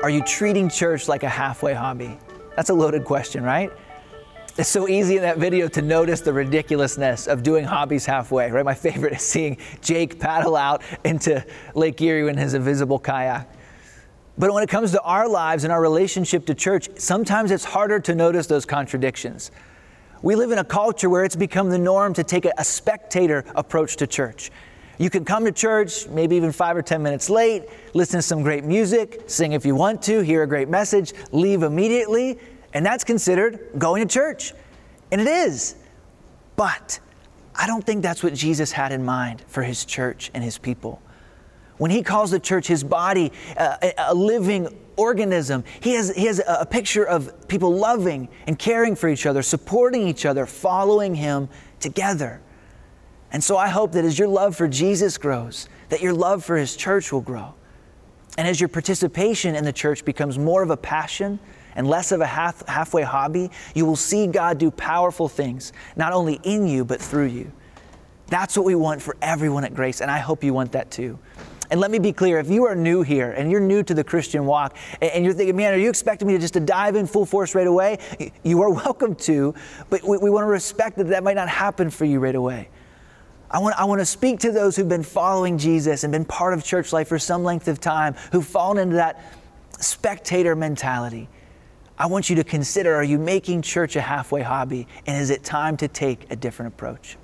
Are you treating church like a halfway hobby? That's a loaded question, right? It's so easy in that video to notice the ridiculousness of doing hobbies halfway, right? My favorite is seeing Jake paddle out into Lake Erie in his invisible kayak. But when it comes to our lives and our relationship to church, sometimes it's harder to notice those contradictions. We live in a culture where it's become the norm to take a spectator approach to church. You can come to church, maybe even 5 or 10 minutes late, listen to some great music, sing if you want to, hear a great message, leave immediately, and that's considered going to church. And it is. But I don't think that's what Jesus had in mind for his church and his people. When he calls the church his body, a living organism, he has a picture of people loving and caring for each other, supporting each other, following him together. And so I hope that as your love for Jesus grows, that your love for his church will grow. And as your participation in the church becomes more of a passion and less of a halfway hobby, you will see God do powerful things, not only in you, but through you. That's what we want for everyone at Grace, and I hope you want that too. And let me be clear, if you are new here and you're new to the Christian walk and you're thinking, man, are you expecting me to dive in full force right away? You are welcome to, but we want to respect that might not happen for you right away. I want to speak to those who've been following Jesus and been part of church life for some length of time, who've fallen into that spectator mentality. I want you to consider, are you making church a halfway hobby? And is it time to take a different approach?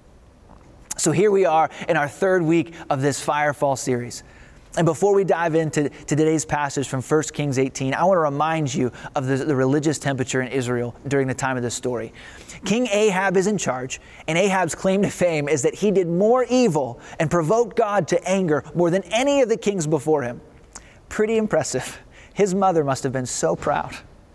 So here we are in our third week of this Firefall series. And before we dive into today's passage from 1 Kings 18, I want to remind you of the religious temperature in Israel during the time of this story. King Ahab is in charge, and Ahab's claim to fame is that he did more evil and provoked God to anger more than any of the kings before him. Pretty impressive. His mother must have been so proud.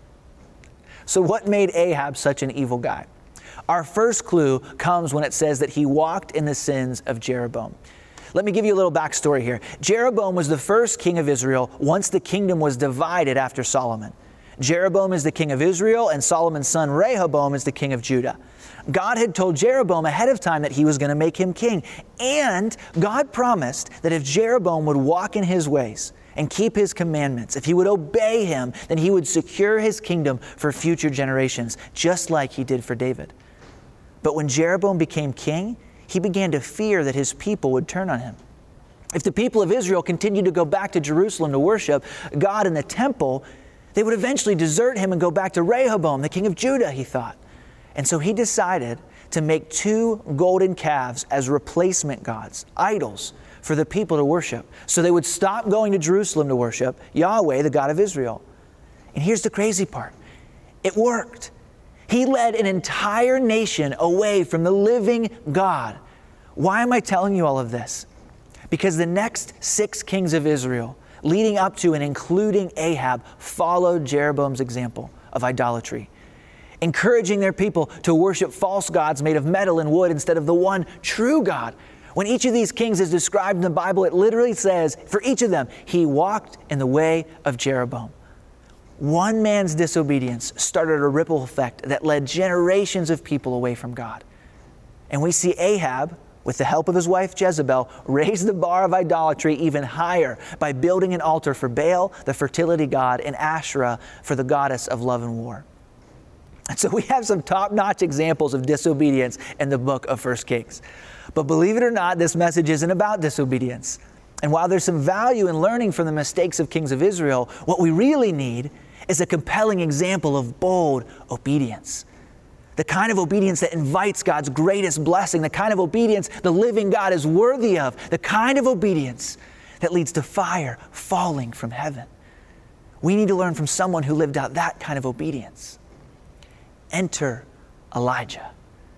So what made Ahab such an evil guy? Our first clue comes when it says that he walked in the sins of Jeroboam. Let me give you a little backstory here. Jeroboam was the first king of Israel once the kingdom was divided after Solomon. Jeroboam is the king of Israel, and Solomon's son Rehoboam is the king of Judah. God had told Jeroboam ahead of time that he was going to make him king. And God promised that if Jeroboam would walk in his ways and keep his commandments, if he would obey him, then he would secure his kingdom for future generations, just like he did for David. But when Jeroboam became king, he began to fear that his people would turn on him. If the people of Israel continued to go back to Jerusalem to worship God in the temple, they would eventually desert him and go back to Rehoboam, the king of Judah, he thought. And so he decided to make 2 golden calves as replacement gods, idols, for the people to worship. So they would stop going to Jerusalem to worship Yahweh, the God of Israel. And here's the crazy part. It worked. He led an entire nation away from the living God. Why am I telling you all of this? Because the next 6 kings of Israel, leading up to and including Ahab, followed Jeroboam's example of idolatry, encouraging their people to worship false gods made of metal and wood instead of the one true God. When each of these kings is described in the Bible, it literally says, for each of them, he walked in the way of Jeroboam. One man's disobedience started a ripple effect that led generations of people away from God. And we see Ahab, with the help of his wife Jezebel, raise the bar of idolatry even higher by building an altar for Baal, the fertility god, and Asherah for the goddess of love and war. And so we have some top-notch examples of disobedience in the book of 1 Kings. But believe it or not, this message isn't about disobedience. And while there's some value in learning from the mistakes of kings of Israel, what we really need is a compelling example of bold obedience. The kind of obedience that invites God's greatest blessing, the kind of obedience the living God is worthy of, the kind of obedience that leads to fire falling from heaven. We need to learn from someone who lived out that kind of obedience. Enter Elijah.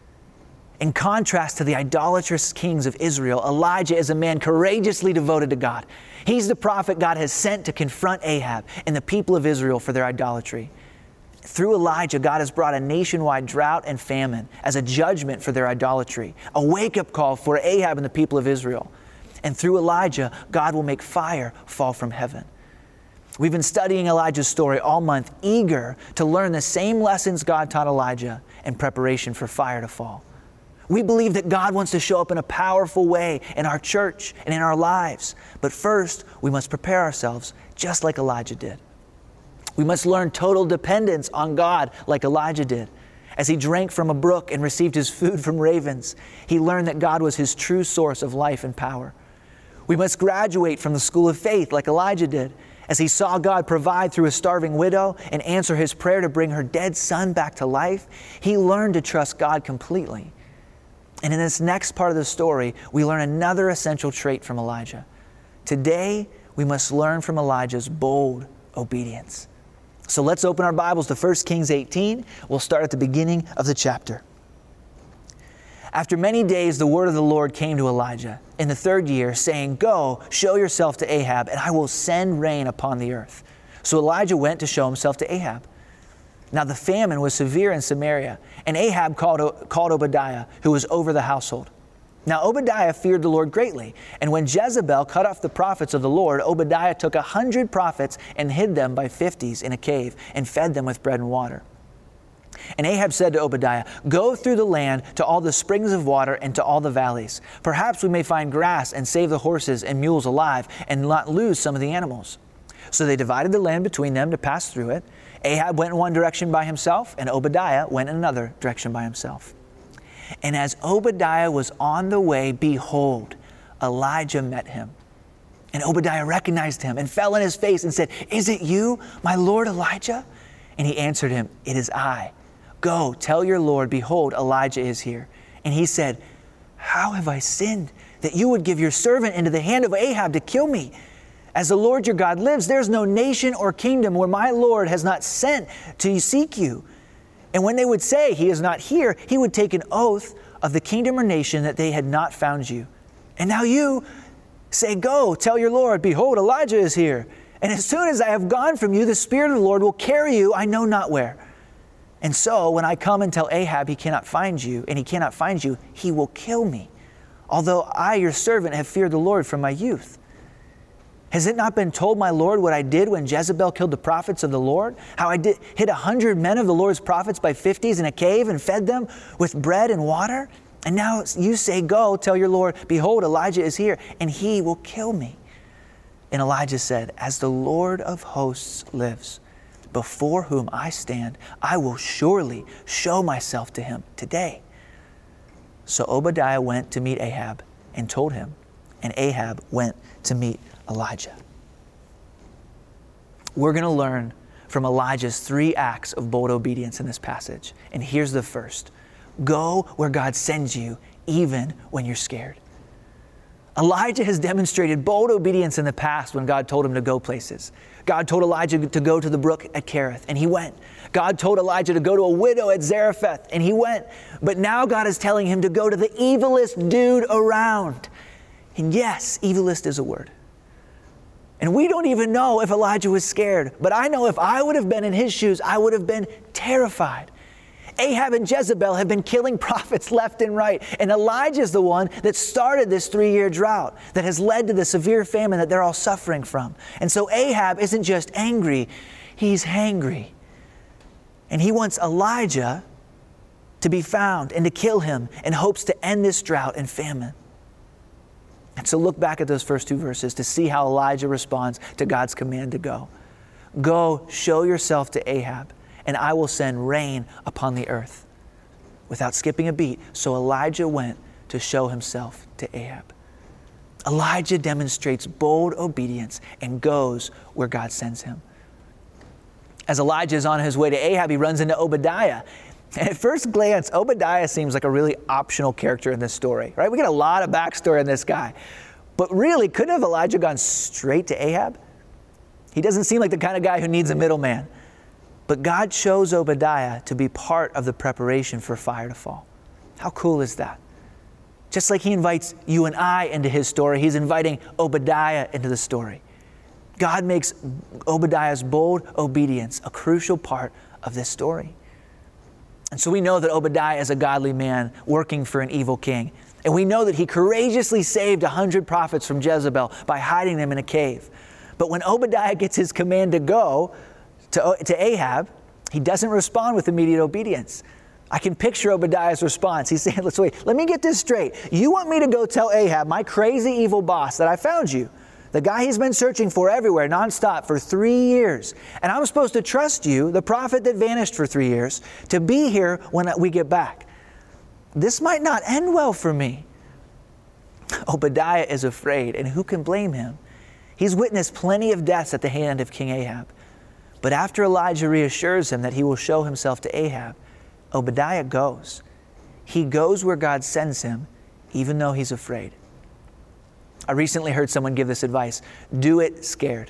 In contrast to the idolatrous kings of Israel, Elijah is a man courageously devoted to God. He's the prophet God has sent to confront Ahab and the people of Israel for their idolatry. Through Elijah, God has brought a nationwide drought and famine as a judgment for their idolatry, a wake-up call for Ahab and the people of Israel. And through Elijah, God will make fire fall from heaven. We've been studying Elijah's story all month, eager to learn the same lessons God taught Elijah in preparation for fire to fall. We believe that God wants to show up in a powerful way in our church and in our lives. But first, we must prepare ourselves just like Elijah did. We must learn total dependence on God like Elijah did. As he drank from a brook and received his food from ravens, he learned that God was his true source of life and power. We must graduate from the school of faith like Elijah did. As he saw God provide through a starving widow and answer his prayer to bring her dead son back to life, he learned to trust God completely. And in this next part of the story, we learn another essential trait from Elijah. Today, we must learn from Elijah's bold obedience. So let's open our Bibles to 1 Kings 18. We'll start at the beginning of the chapter. After many days, the word of the Lord came to Elijah in the 3rd year, saying, "Go, show yourself to Ahab, and I will send rain upon the earth." So Elijah went to show himself to Ahab. Now the famine was severe in Samaria, and Ahab called Obadiah, who was over the household. Now Obadiah feared the Lord greatly, and when Jezebel cut off the prophets of the Lord, Obadiah took 100 prophets and hid them by 50s in a cave and fed them with bread and water. And Ahab said to Obadiah, "Go through the land to all the springs of water and to all the valleys. Perhaps we may find grass and save the horses and mules alive and not lose some of the animals." So they divided the land between them to pass through it. Ahab went in one direction by himself, and Obadiah went in another direction by himself. And as Obadiah was on the way, behold, Elijah met him. And Obadiah recognized him and fell on his face and said, "Is it you, my lord Elijah?" And he answered him, "It is I. Go, tell your Lord, behold, Elijah is here." And he said, "How have I sinned that you would give your servant into the hand of Ahab to kill me? As the Lord your God lives, there is no nation or kingdom where my Lord has not sent to seek you." And when they would say, "He is not here," he would take an oath of the kingdom or nation that they had not found you. And now you say, "Go, tell your Lord, behold, Elijah is here. And as soon as I have gone from you, the Spirit of the Lord will carry you, I know not where. And so when I come and tell Ahab he cannot find you, he will kill me, although I, your servant, have feared the Lord from my youth. Has it not been told my Lord what I did when Jezebel killed the prophets of the Lord? How I hid 100 men of the Lord's prophets by 50s in a cave and fed them with bread and water? And now you say, "Go, tell your Lord, behold, Elijah is here, and he will kill me." And Elijah said, "As the Lord of hosts lives, before whom I stand, I will surely show myself to him today." So Obadiah went to meet Ahab and told him, and Ahab went to meet Elijah. We're going to learn from Elijah's 3 acts of bold obedience in this passage. And here's the first. Go where God sends you, even when you're scared. Elijah has demonstrated bold obedience in the past when God told him to go places. God told Elijah to go to the brook at Kerith, and he went. God told Elijah to go to a widow at Zarephath, and he went. But now God is telling him to go to the evilest dude around. And yes, evilest is a word. And we don't even know if Elijah was scared. But I know if I would have been in his shoes, I would have been terrified. Ahab and Jezebel have been killing prophets left and right. And Elijah is the one that started this 3-year drought that has led to the severe famine that they're all suffering from. And so Ahab isn't just angry, he's hangry. And he wants Elijah to be found and to kill him in hopes to end this drought and famine. And so look back at those first 2 verses to see how Elijah responds to God's command to go. Go, show yourself to Ahab, and I will send rain upon the earth. Without skipping a beat, so Elijah went to show himself to Ahab. Elijah demonstrates bold obedience and goes where God sends him. As Elijah is on his way to Ahab, he runs into Obadiah. And at first glance, Obadiah seems like a really optional character in this story, right? We get a lot of backstory on this guy. But really, couldn't have Elijah gone straight to Ahab? He doesn't seem like the kind of guy who needs a middleman. But God chose Obadiah to be part of the preparation for fire to fall. How cool is that? Just like he invites you and I into his story, he's inviting Obadiah into the story. God makes Obadiah's bold obedience a crucial part of this story. And so we know that Obadiah is a godly man working for an evil king. And we know that he courageously saved 100 prophets from Jezebel by hiding them in a cave. But when Obadiah gets his command to go to Ahab, he doesn't respond with immediate obedience. I can picture Obadiah's response. He's saying, let me get this straight. You want me to go tell Ahab, my crazy evil boss, that I found you? The guy he's been searching for everywhere, nonstop, for 3 years. And I'm supposed to trust you, the prophet that vanished for 3 years, to be here when we get back. This might not end well for me. Obadiah is afraid, and who can blame him? He's witnessed plenty of deaths at the hand of King Ahab. But after Elijah reassures him that he will show himself to Ahab, Obadiah goes. He goes where God sends him, even though he's afraid. I recently heard someone give this advice: do it scared.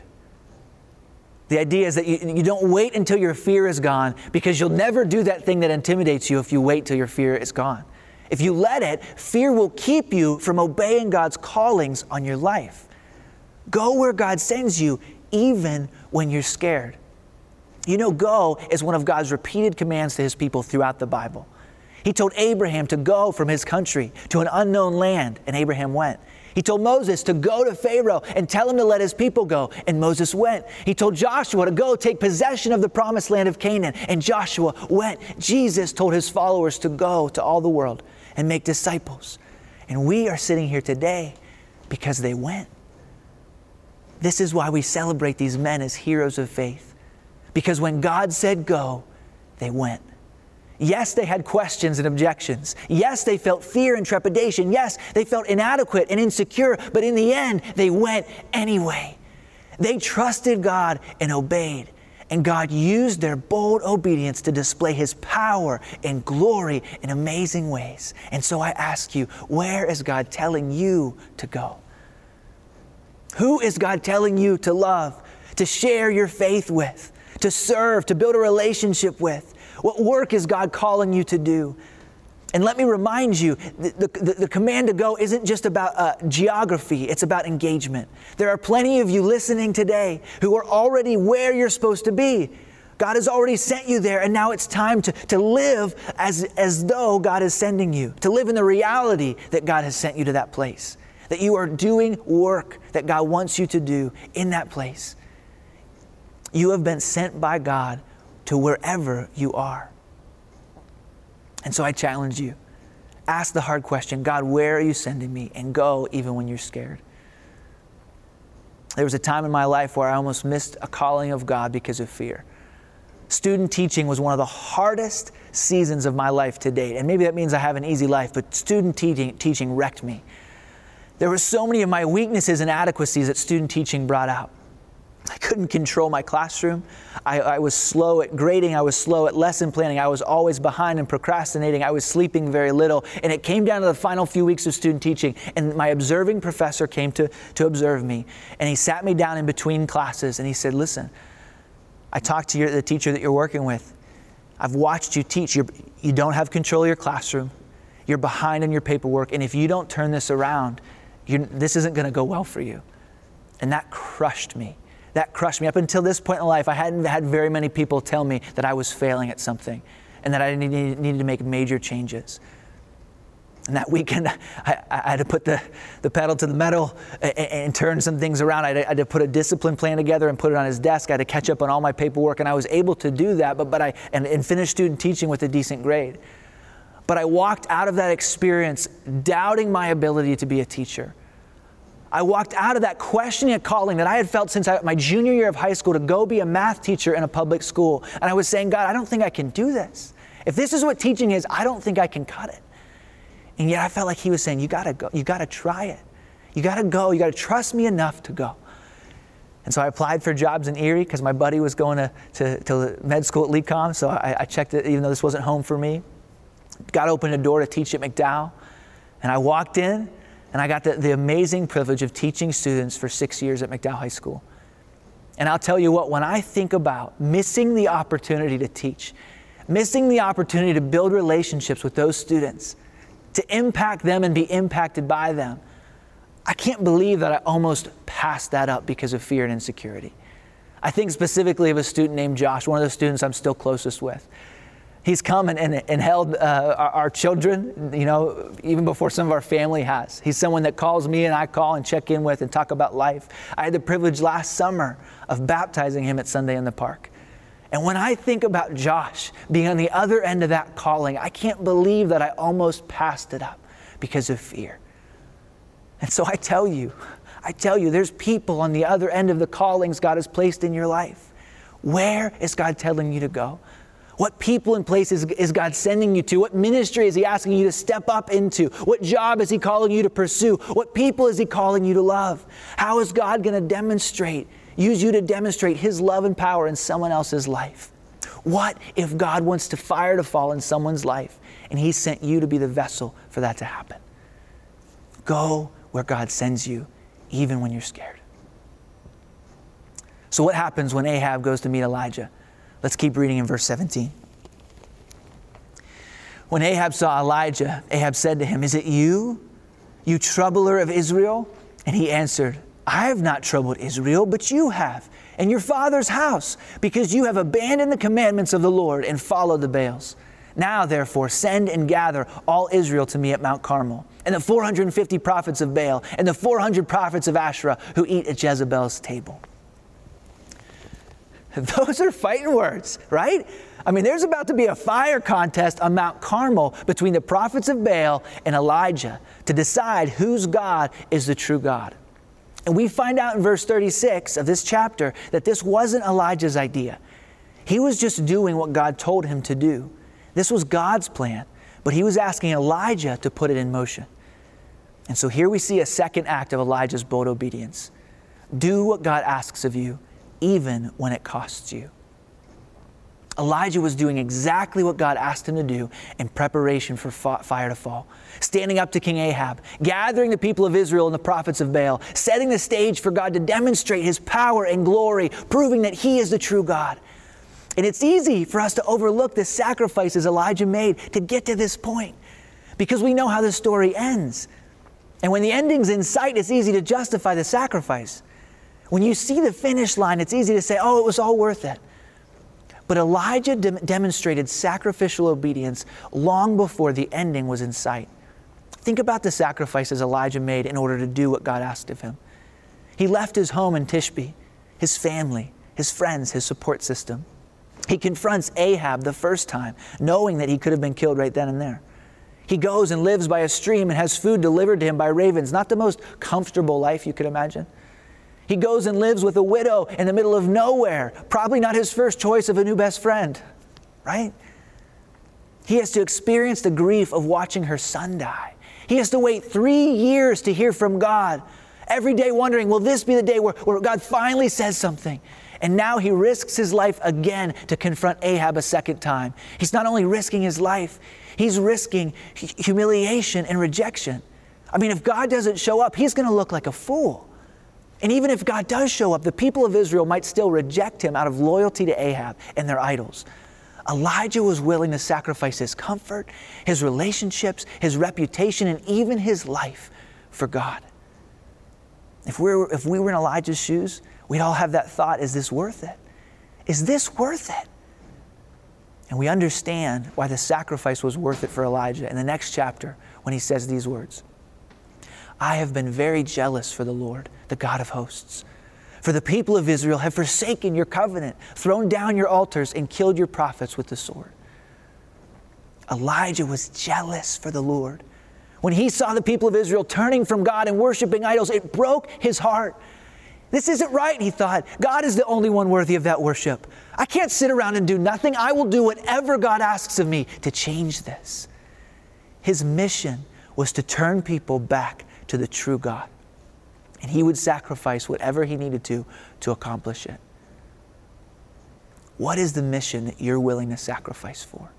The idea is that you don't wait until your fear is gone, because you'll never do that thing that intimidates you if you wait till your fear is gone. If you let it, fear will keep you from obeying God's callings on your life. Go where God sends you, even when you're scared. You know, go is one of God's repeated commands to his people throughout the Bible. He told Abraham to go from his country to an unknown land, and Abraham went. He told Moses to go to Pharaoh and tell him to let his people go, and Moses went. He told Joshua to go take possession of the promised land of Canaan, and Joshua went. Jesus told his followers to go to all the world and make disciples. And we are sitting here today because they went. This is why we celebrate these men as heroes of faith. Because when God said go, they went. Yes, they had questions and objections. Yes, they felt fear and trepidation. Yes, they felt inadequate and insecure. But in the end, they went anyway. They trusted God and obeyed. And God used their bold obedience to display his power and glory in amazing ways. And so I ask you, where is God telling you to go? Who is God telling you to love, to share your faith with, to serve, to build a relationship with? What work is God calling you to do? And let me remind you, the command to go isn't just about geography, it's about engagement. There are plenty of you listening today who are already where you're supposed to be. God has already sent you there, and now it's time to live as though God is sending you, to live in the reality that God has sent you to that place, that you are doing work that God wants you to do in that place. You have been sent by God to wherever you are. And so I challenge you, ask the hard question, God, where are you sending me? And go even when you're scared. There was a time in my life where I almost missed a calling of God because of fear. Student teaching was one of the hardest seasons of my life to date. And maybe that means I have an easy life, but student teaching wrecked me. There were so many of my weaknesses and inadequacies that student teaching brought out. I couldn't control my classroom. I was slow at grading. I was slow at lesson planning. I was always behind and procrastinating. I was sleeping very little. And it came down to the final few weeks of student teaching, and my observing professor came to observe me. And he sat me down in between classes, and he said, listen, I talked to the teacher that you're working with. I've watched you teach. You don't have control of your classroom. You're behind in your paperwork. And if you don't turn this around, this isn't going to go well for you. And that crushed me. That crushed me. Up until this point in life, I hadn't had very many people tell me that I was failing at something and that I needed to make major changes. And that weekend, I had to put the pedal to the metal and turn some things around. I had to put a discipline plan together and put it on his desk. I had to catch up on all my paperwork, and I was able to do that, but I finished student teaching with a decent grade. But I walked out of that experience doubting my ability to be a teacher. I walked out of that questioning a calling that I had felt since my junior year of high school to go be a math teacher in a public school. And I was saying, God, I don't think I can do this. If this is what teaching is, I don't think I can cut it. And yet I felt like he was saying, you got to go. You got to try it. You got to go. You got to trust me enough to go. And so I applied for jobs in Erie because my buddy was going to med school at LECOM. So I checked it, even though this wasn't home for me. God opened a door to teach at McDowell. And I walked in. And I got the amazing privilege of teaching students for 6 years at McDowell High School. And I'll tell you what, when I think about missing the opportunity to teach, missing the opportunity to build relationships with those students, to impact them and be impacted by them, I can't believe that I almost passed that up because of fear and insecurity. I think specifically of a student named Josh, one of the students I'm still closest with. He's come and held our children, even before some of our family has. He's someone that calls me and I call and check in with and talk about life. I had the privilege last summer of baptizing him at Sunday in the Park. And when I think about Josh being on the other end of that calling, I can't believe that I almost passed it up because of fear. And so I tell you, I tell you, there's people on the other end of the callings God has placed in your life. Where is God telling you to go? What people and places is God sending you to? What ministry is He asking you to step up into? What job is He calling you to pursue? What people is He calling you to love? How is God going to use you to demonstrate His love and power in someone else's life? What if God wants to fire to fall in someone's life and He sent you to be the vessel for that to happen? Go where God sends you, even when you're scared. So what happens when Ahab goes to meet Elijah? Let's keep reading in verse 17. When Ahab saw Elijah, Ahab said to him, "Is it you, you troubler of Israel?" And he answered, "I have not troubled Israel, but you have, and your father's house, because you have abandoned the commandments of the Lord and followed the Baals. Now, therefore, send and gather all Israel to me at Mount Carmel, and the 450 prophets of Baal, and the 400 prophets of Asherah who eat at Jezebel's table." Those are fighting words, right? I mean, there's about to be a fire contest on Mount Carmel between the prophets of Baal and Elijah to decide whose God is the true God. And we find out in verse 36 of this chapter that this wasn't Elijah's idea. He was just doing what God told him to do. This was God's plan, but he was asking Elijah to put it in motion. And so here we see a second act of Elijah's bold obedience. Do what God asks of you, even when it costs you. Elijah was doing exactly what God asked him to do in preparation for fire to fall. Standing up to King Ahab, gathering the people of Israel and the prophets of Baal, setting the stage for God to demonstrate His power and glory, proving that He is the true God. And it's easy for us to overlook the sacrifices Elijah made to get to this point, because we know how the story ends. And when the ending's in sight, it's easy to justify the sacrifice. When you see the finish line, it's easy to say, oh, it was all worth it. But Elijah demonstrated sacrificial obedience long before the ending was in sight. Think about the sacrifices Elijah made in order to do what God asked of him. He left his home in Tishbe, his family, his friends, his support system. He confronts Ahab the first time, knowing that he could have been killed right then and there. He goes and lives by a stream and has food delivered to him by ravens. Not the most comfortable life you could imagine. He goes and lives with a widow in the middle of nowhere. Probably not his first choice of a new best friend, right? He has to experience the grief of watching her son die. He has to wait 3 years to hear from God. Every day wondering, will this be the day where God finally says something? And now he risks his life again to confront Ahab a second time. He's not only risking his life, he's risking humiliation and rejection. I mean, if God doesn't show up, he's going to look like a fool. And even if God does show up, the people of Israel might still reject him out of loyalty to Ahab and their idols. Elijah was willing to sacrifice his comfort, his relationships, his reputation, and even his life for God. If we were in Elijah's shoes, we'd all have that thought, is this worth it? Is this worth it? And we understand why the sacrifice was worth it for Elijah in the next chapter when he says these words. I have been very jealous for the Lord, the God of hosts. For the people of Israel have forsaken your covenant, thrown down your altars, and killed your prophets with the sword. Elijah was jealous for the Lord. When he saw the people of Israel turning from God and worshiping idols, it broke his heart. This isn't right, he thought. God is the only one worthy of that worship. I can't sit around and do nothing. I will do whatever God asks of me to change this. His mission was to turn people back to the true God. And he would sacrifice whatever he needed to accomplish it. What is the mission that you're willing to sacrifice for?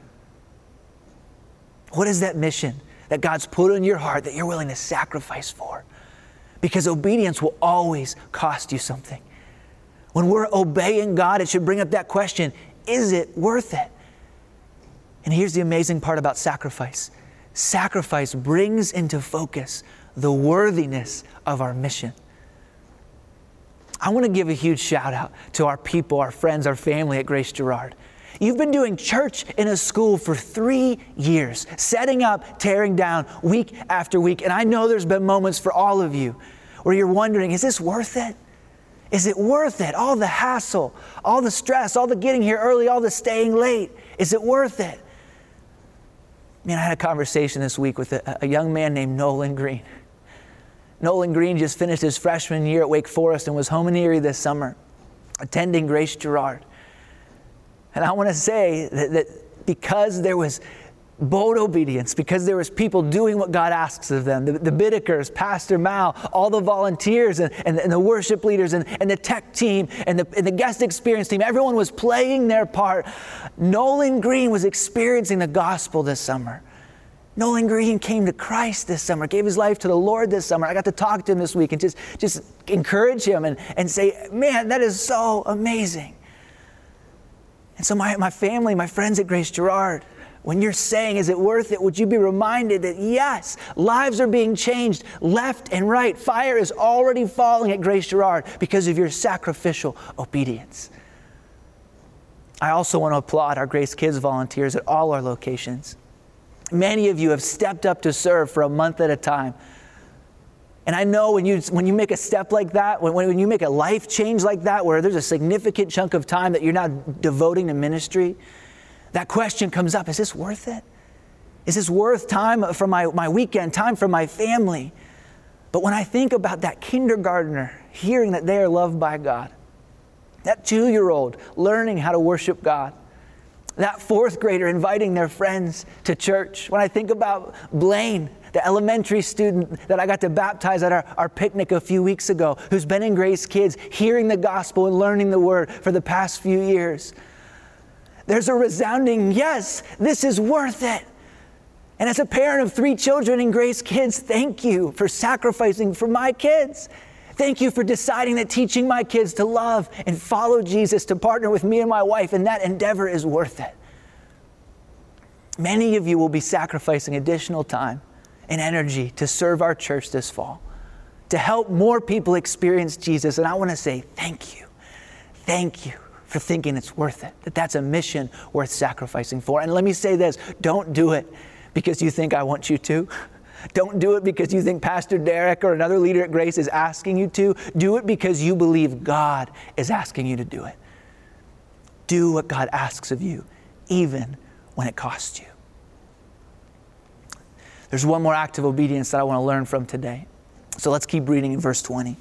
What is that mission that God's put in your heart that you're willing to sacrifice for? Because obedience will always cost you something. When we're obeying God, it should bring up that question, is it worth it? And here's the amazing part about sacrifice. Sacrifice brings into focus the worthiness of our mission. I want to give a huge shout out to our people, our friends, our family at Grace Girard. You've been doing church in a school for 3 years, setting up, tearing down, week after week. And I know there's been moments for all of you where you're wondering, is this worth it? Is it worth it? All the hassle, all the stress, all the getting here early, all the staying late. Is it worth it? Man, I had a conversation this week with a young man named Nolan Green. Nolan Green just finished his freshman year at Wake Forest and was home in Erie this summer, attending Grace Girard. And I want to say that because there was bold obedience, because there was people doing what God asks of them, the Bidekers, Pastor Mao, all the volunteers and the worship leaders and the tech team and the guest experience team, everyone was playing their part. Nolan Green was experiencing the gospel this summer. Nolan Green came to Christ this summer, gave his life to the Lord this summer. I got to talk to him this week and just encourage him and say, man, that is so amazing. And so my family, my friends at Grace Girard, when you're saying, is it worth it? Would you be reminded that yes, lives are being changed left and right. Fire is already falling at Grace Girard because of your sacrificial obedience. I also want to applaud our Grace Kids volunteers at all our locations. Many of you have stepped up to serve for a month at a time. And I know when you make a step like that, when you make a life change like that, where there's a significant chunk of time that you're not devoting to ministry, that question comes up, is this worth it? Is this worth time from my weekend, time from my family? But when I think about that kindergartner hearing that they are loved by God, that 2-year-old learning how to worship God, that 4th grader inviting their friends to church, when I think about Blaine, the elementary student that I got to baptize at our picnic a few weeks ago, who's been in Grace Kids, hearing the gospel and learning the word for the past few years, there's a resounding yes, this is worth it. And as a parent of 3 children in Grace Kids, thank you for sacrificing for my kids. Thank you for deciding that teaching my kids to love and follow Jesus, to partner with me and my wife, and that endeavor is worth it. Many of you will be sacrificing additional time and energy to serve our church this fall, to help more people experience Jesus. And I want to say thank you. Thank you for thinking it's worth it, that that's a mission worth sacrificing for. And let me say this, don't do it because you think I want you to. Don't do it because you think Pastor Derek or another leader at Grace is asking you to. Do it because you believe God is asking you to do it. Do what God asks of you, even when it costs you. There's one more act of obedience that I want to learn from today. So let's keep reading in verse 20.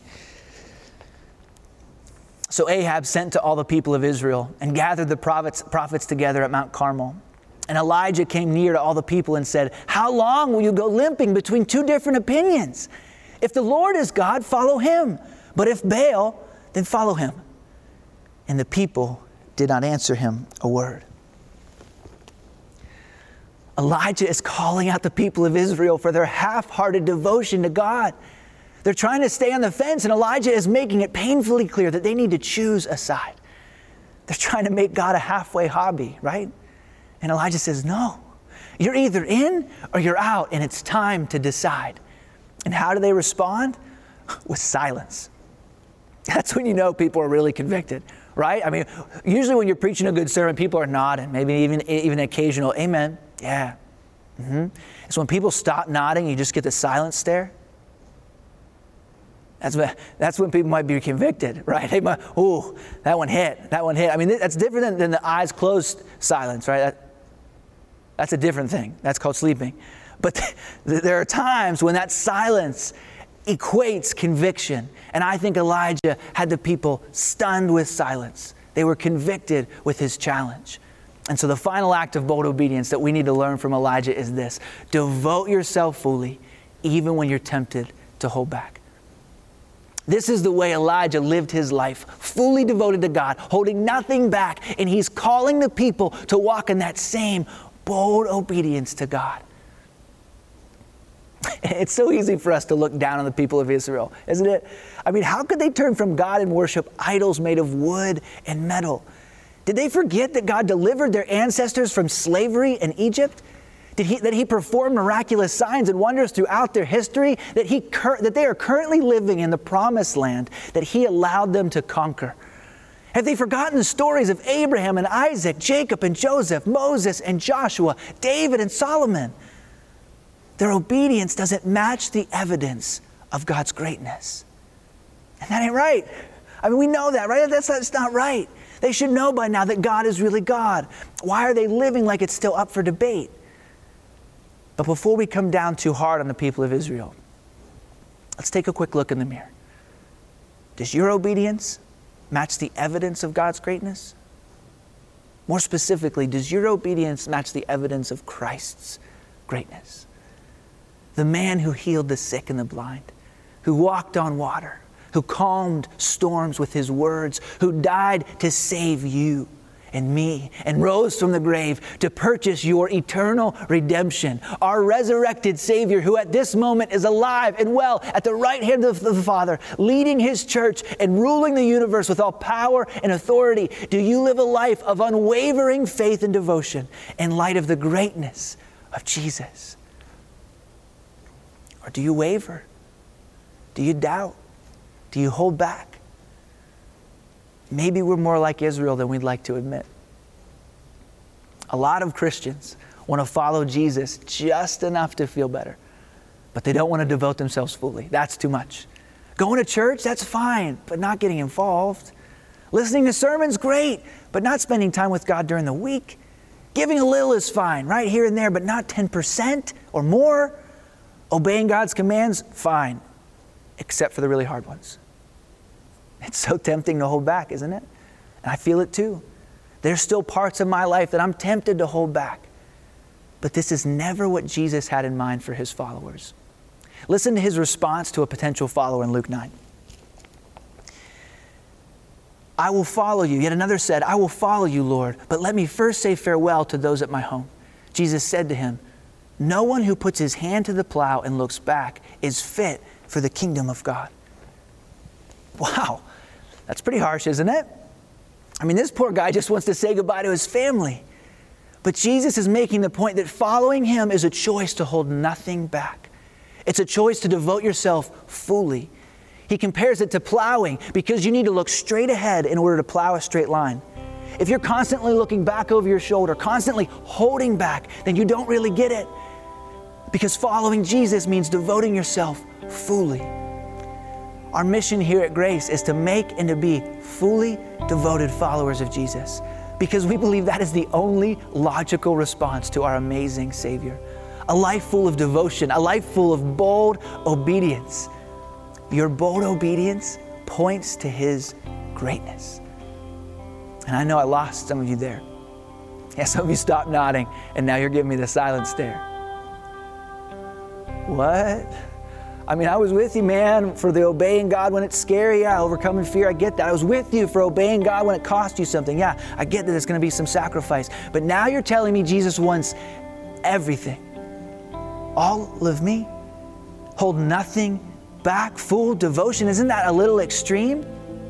So Ahab sent to all the people of Israel and gathered the prophets together at Mount Carmel. And Elijah came near to all the people and said, how long will you go limping between 2 different opinions? If the Lord is God, follow him. But if Baal, then follow him. And the people did not answer him a word. Elijah is calling out the people of Israel for their half-hearted devotion to God. They're trying to stay on the fence, and Elijah is making it painfully clear that they need to choose a side. They're trying to make God a halfway hobby, right? And Elijah says, no, you're either in or you're out, and it's time to decide. And how do they respond? With silence. That's when you know people are really convicted, right? I mean, usually when you're preaching a good sermon, people are nodding, maybe even occasional amen. Yeah. Mm-hmm. It's when people stop nodding, you just get the silent stare. That's when people might be convicted, right? They might, ooh, that one hit. I mean, that's different than the eyes closed silence, right? That's a different thing. That's called sleeping. But there are times when that silence equates conviction. And I think Elijah had the people stunned with silence. They were convicted with his challenge. And so the final act of bold obedience that we need to learn from Elijah is this: devote yourself fully, even when you're tempted to hold back. This is the way Elijah lived his life, fully devoted to God, holding nothing back. And he's calling the people to walk in that same bold obedience to God. It's so easy for us to look down on the people of Israel, isn't it? I mean, how could they turn from God and worship idols made of wood and metal? Did they forget that God delivered their ancestors from slavery in Egypt? That he performed miraculous signs and wonders throughout their history? That they are currently living in the promised land that he allowed them to conquer? Have they forgotten the stories of Abraham and Isaac, Jacob and Joseph, Moses and Joshua, David and Solomon? Their obedience doesn't match the evidence of God's greatness. And that ain't right. I mean, we know that, right? That's not right. They should know by now that God is really God. Why are they living like it's still up for debate? But before we come down too hard on the people of Israel, Let's take a quick look in the mirror. Does your obedience match the evidence of God's greatness? More specifically, does your obedience match the evidence of Christ's greatness? The man who healed the sick and the blind, who walked on water, who calmed storms with his words, who died to save you and me and rose from the grave to purchase your eternal redemption. Our resurrected Savior, who at this moment is alive and well at the right hand of the Father, leading his church and ruling the universe with all power and authority. Do you live a life of unwavering faith and devotion in light of the greatness of Jesus? Or do you waver? Do you doubt? Do you hold back? Maybe we're more like Israel than we'd like to admit. A lot of Christians want to follow Jesus just enough to feel better, but they don't want to devote themselves fully. That's too much. Going to church, that's fine, but not getting involved. Listening to sermons, great, but not spending time with God during the week. Giving a little is fine, right here and there, but not 10% or more. Obeying God's commands, fine, except for the really hard ones. It's so tempting to hold back, isn't it? And I feel it too. There's still parts of my life that I'm tempted to hold back. But this is never what Jesus had in mind for his followers. Listen to his response to a potential follower in Luke 9. I will follow you. Yet another said, I will follow you, Lord, but let me first say farewell to those at my home. Jesus said to him, no one who puts his hand to the plow and looks back is fit for the kingdom of God. Wow, that's pretty harsh, isn't it? I mean, this poor guy just wants to say goodbye to his family. But Jesus is making the point that following him is a choice to hold nothing back. It's a choice to devote yourself fully. He compares it to plowing because you need to look straight ahead in order to plow a straight line. If you're constantly looking back over your shoulder, constantly holding back, then you don't really get it. Because following Jesus means devoting yourself fully. Our mission here at Grace is to make and to be fully devoted followers of Jesus, because we believe that is the only logical response to our amazing Savior. A life full of devotion, a life full of bold obedience. Your bold obedience points to his greatness. And I know I lost some of you there. Yeah, some of you stopped nodding, and now you're giving me the silent stare. What? I mean, I was with you, man, for the obeying God when it's scary. Yeah, overcoming fear, I get that. I was with you for obeying God when it cost you something. Yeah, I get that there's going to be some sacrifice. But now you're telling me Jesus wants everything. All of me. Hold nothing back, full devotion. Isn't that a little extreme?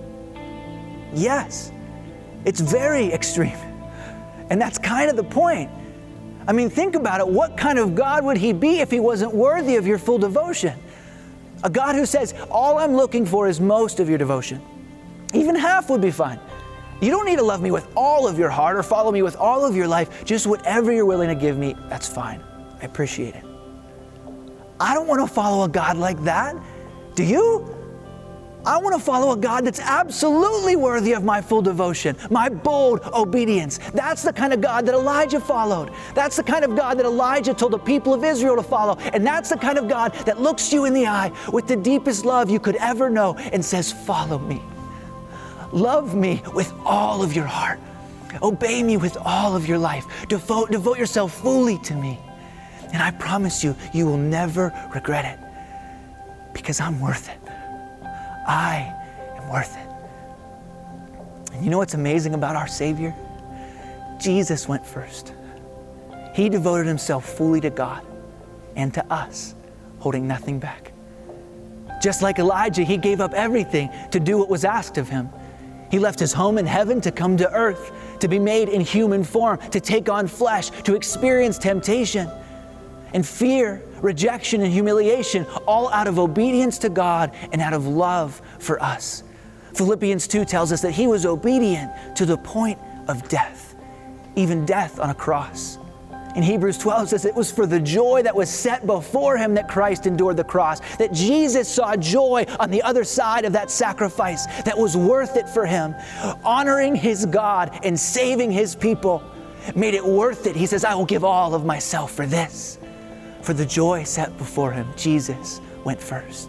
Yes, it's very extreme. And that's kind of the point. I mean, think about it. What kind of God would he be if he wasn't worthy of your full devotion? A God who says, all I'm looking for is most of your devotion. Even half would be fine. You don't need to love me with all of your heart or follow me with all of your life. Just whatever you're willing to give me, that's fine. I appreciate it. I don't want to follow a God like that. Do you? I want to follow a God that's absolutely worthy of my full devotion, my bold obedience. That's the kind of God that Elijah followed. That's the kind of God that Elijah told the people of Israel to follow. And that's the kind of God that looks you in the eye with the deepest love you could ever know and says, follow me. Love me with all of your heart. Obey me with all of your life. Devote yourself fully to me. And I promise you, you will never regret it because I'm worth it. I am worth it. And you know what's amazing about our Savior? Jesus went first. He devoted himself fully to God and to us, holding nothing back. Just like Elijah, he gave up everything to do what was asked of him. He left his home in heaven to come to earth, to be made in human form, to take on flesh, to experience temptation and fear, rejection and humiliation, all out of obedience to God and out of love for us. Philippians 2 tells us that he was obedient to the point of death, even death on a cross. In Hebrews 12 says it was for the joy that was set before him that Christ endured the cross, that Jesus saw joy on the other side of that sacrifice that was worth it for him. Honoring his God and saving his people made it worth it. He says, I will give all of myself for this. For the joy set before him, Jesus went first.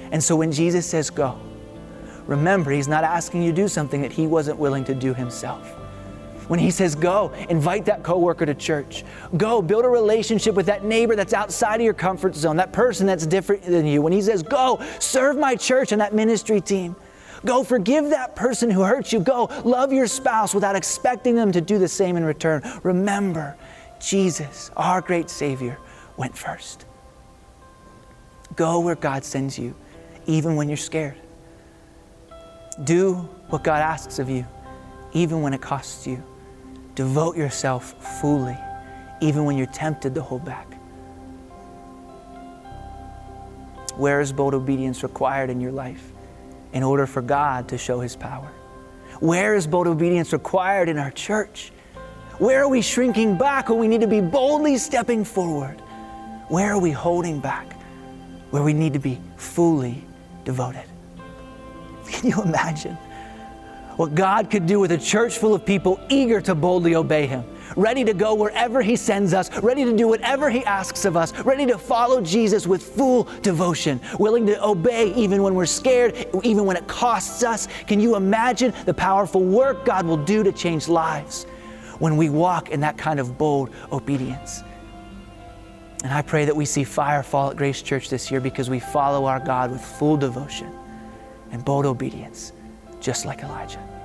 And so when Jesus says go, remember, he's not asking you to do something that he wasn't willing to do himself. When he says go, invite that coworker to church. Go, build a relationship with that neighbor that's outside of your comfort zone, that person that's different than you. When he says go, serve my church and that ministry team. Go, forgive that person who hurt you. Go, love your spouse without expecting them to do the same in return. Remember, Jesus, our great Savior, went first. Go where God sends you, even when you're scared. Do what God asks of you, even when it costs you. Devote yourself fully, even when you're tempted to hold back. Where is bold obedience required in your life in order for God to show his power? Where is bold obedience required in our church? Where are we shrinking back when we need to be boldly stepping forward? Where are we holding back where we need to be fully devoted? Can you imagine what God could do with a church full of people eager to boldly obey him, ready to go wherever he sends us, ready to do whatever he asks of us, ready to follow Jesus with full devotion, willing to obey even when we're scared, even when it costs us? Can you imagine the powerful work God will do to change lives when we walk in that kind of bold obedience? And I pray that we see fire fall at Grace Church this year because we follow our God with full devotion and bold obedience, just like Elijah.